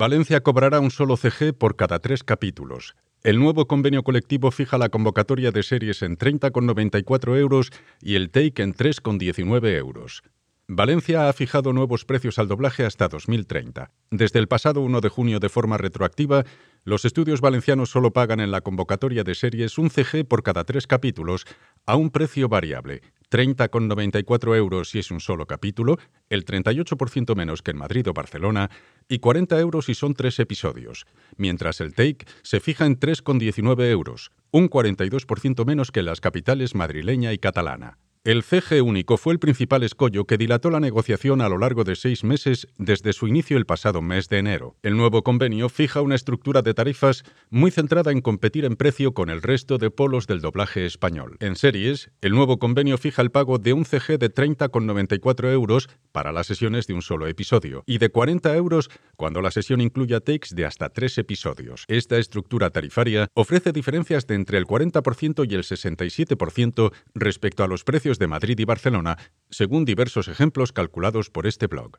Valencia cobrará un solo CG por cada 3 capítulos. El nuevo convenio colectivo fija la convocatoria de series en 30,94 euros y el take en 3,19 euros. Valencia ha fijado nuevos precios al doblaje hasta 2030. Desde el pasado 1 de junio, de forma retroactiva, los estudios valencianos solo pagan en la convocatoria de series un CG por cada 3 capítulos a un precio variable, 30,94 euros si es un solo capítulo, el 38% menos que en Madrid o Barcelona, y 40 euros si son 3 episodios, mientras el take se fija en 3,19 euros, un 42% menos que en las capitales madrileña y catalana. El CG único fue el principal escollo que dilató la negociación a lo largo de 6 meses desde su inicio el pasado mes de enero. El nuevo convenio fija una estructura de tarifas muy centrada en competir en precio con el resto de polos del doblaje español. En series, el nuevo convenio fija el pago de un CG de 30,94 euros para las sesiones de un solo episodio y de 40 euros cuando la sesión incluya takes de hasta 3 episodios. Esta estructura tarifaria ofrece diferencias de entre el 40% y el 67% respecto a los precios de Madrid y Barcelona, según diversos ejemplos calculados por este blog.